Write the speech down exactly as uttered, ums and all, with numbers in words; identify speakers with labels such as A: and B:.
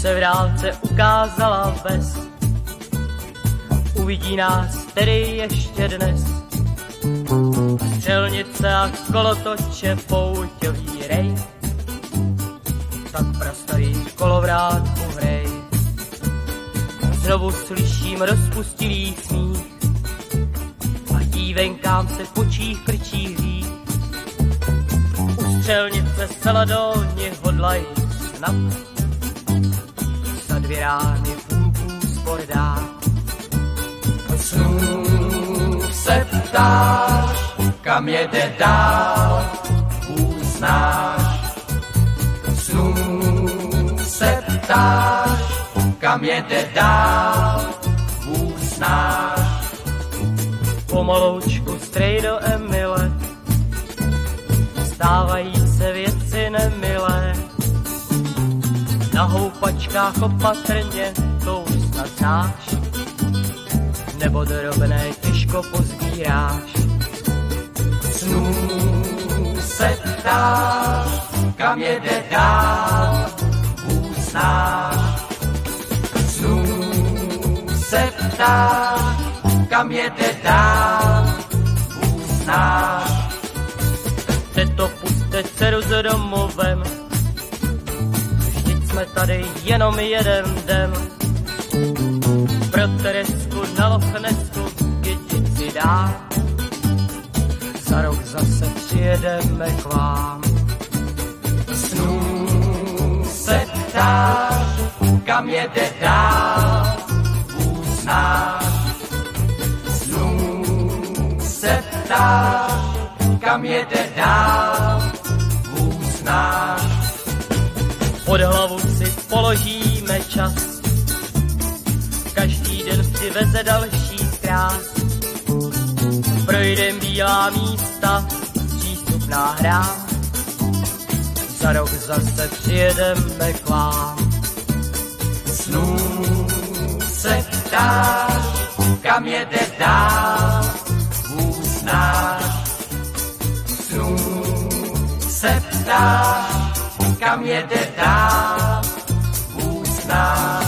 A: se v dálce ukázala ves. Uvidí nás tedy ještě dnes. Střelnice a kolotoče, pouťový rej, tak prastarý kolovrát uhrej. Znovu slyším rozpustilý smích a dívenkám se v očích krčí hřích. U střelnice se ladolni hodlají snad za dvě rány půlků spor dát.
B: Snů se ptáš, kam jede dál, uznáš. Snů se ptáš, kam jede dál, uznáš.
A: Pomaloučku strej do Emile, stávají se věci nemilé. Na houpačkách opatrně, to už snad znáš, nebo drobné těžko pozbíráš.
B: Snů se ptáš, kam jede dál, uznáš. Snů se ptáš, kam jede dál, uznáš.
A: Teto, pusťte dceru s domovem, vždyť jsme tady jenom jeden den. Pro Teresku na Lochnesku kytici dá, za rok zase přijedeme k vám.
B: Snů se ptáš, kam jede dál, uznáš. Snů se ptáš, kam jede dál, uznáš.
A: Pod hlavu si položíme čas, každý den přiveze další krás. Projdem bílá místa, přístupná hra, za rok zase přijedeme k vám.
B: Snů se ptáš, kam jede dál, uznáš. Snů se ptáš, kam jede dál, uznáš.